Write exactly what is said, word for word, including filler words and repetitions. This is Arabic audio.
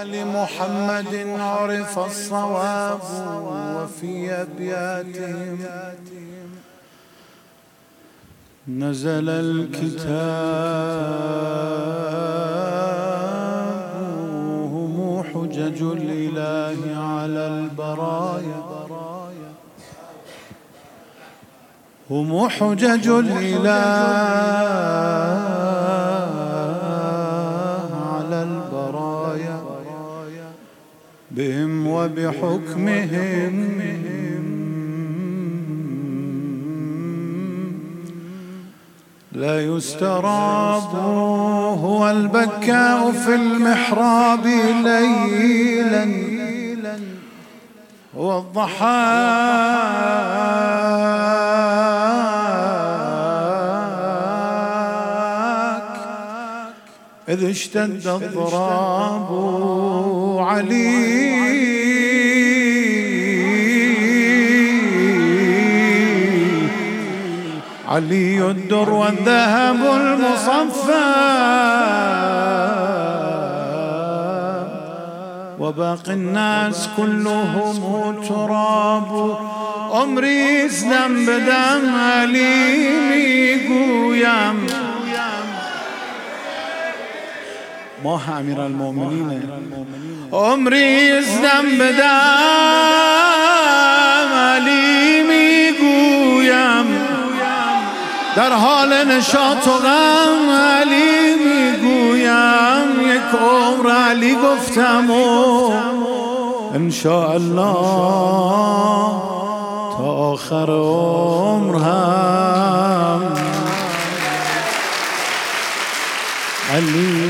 آل محمد عرف الصواب وفي أبياتهم نزل الكتاب هم حجج الإله على البرايا هم حجج الإله على البرايا بهم وبحكمهم لا يستراب هو البكاء في المحراب ليلا هو الضحاك إذ اشتد الضراب علي علي الدر والذهب المصفى وباقي الناس كلهم تراب عمري اسلم بدم أليمي قويام موها أمير المؤمنين عمري اسلم بدم أليمي قويام در حال نشاط و غم علی میگویم یک عمر علی گفتم و انشاءالله تا آخر عمر هم علی